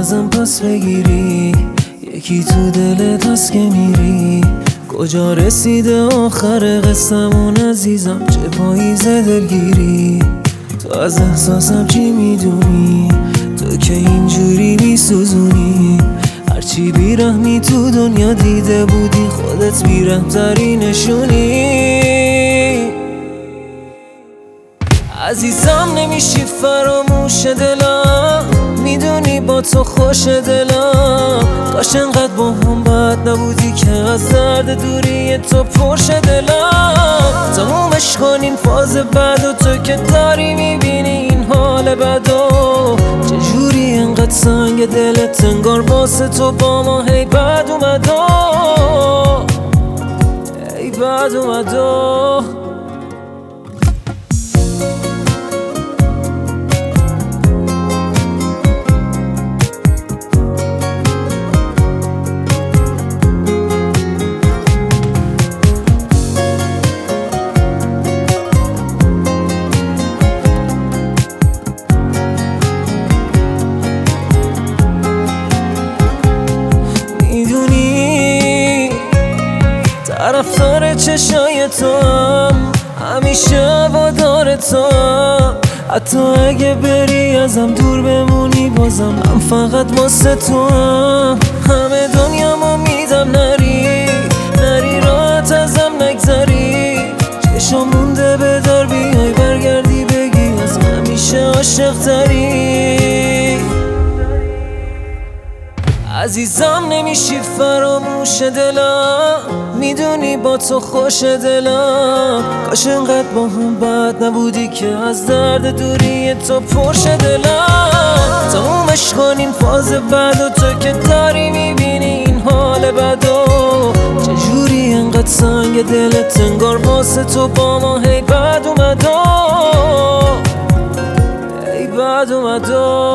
ازم پس بگیری، یکی تو دلت هست که میری. کجا رسیده آخر قصمون عزیزم، چه پاییز دلگیری. تو از احساسم چی میدونی، تو که اینجوری میسوزونی. هرچی بیرحمی تو دنیا دیده بودی، خودت بیرحم‌تری نشونی. عزیزم نمیشی فراموش دلم، میدونی با تو خوش دلم. کاش انقدر با هم بد نبودی که از درد دوری تو پرش دلم. تمومش کنین فاز بد و تو که داری میبینی این حال بدو. چجوری انقدر سنگ دلت انگار واسه تو با ما هی بد اومدو، هی بد اومدو. طرفدار چشای تو هم، همیشه هوادار تو هم. حتی اگه بری ازم دور بمونی، بازم من فقط واسه تو هم. همه دنیامو میدم نری، نری راحت ازم نگذری. چشم مونده بدار بیای برگردی بگی از همیشه عاشق تری. عزیزم نمیشی فراموش دلم، میدونی با تو خوش دلم. کاش انقدر با هم بد نبودی که از درد دوری تو پرش دلم. تمومش کنین فاز بد و تو که داری میبینی این حال بدو. چجوری انقدر سنگ دلت انگار واسه تو با ما هی بد اومدو، هی بد اومدو.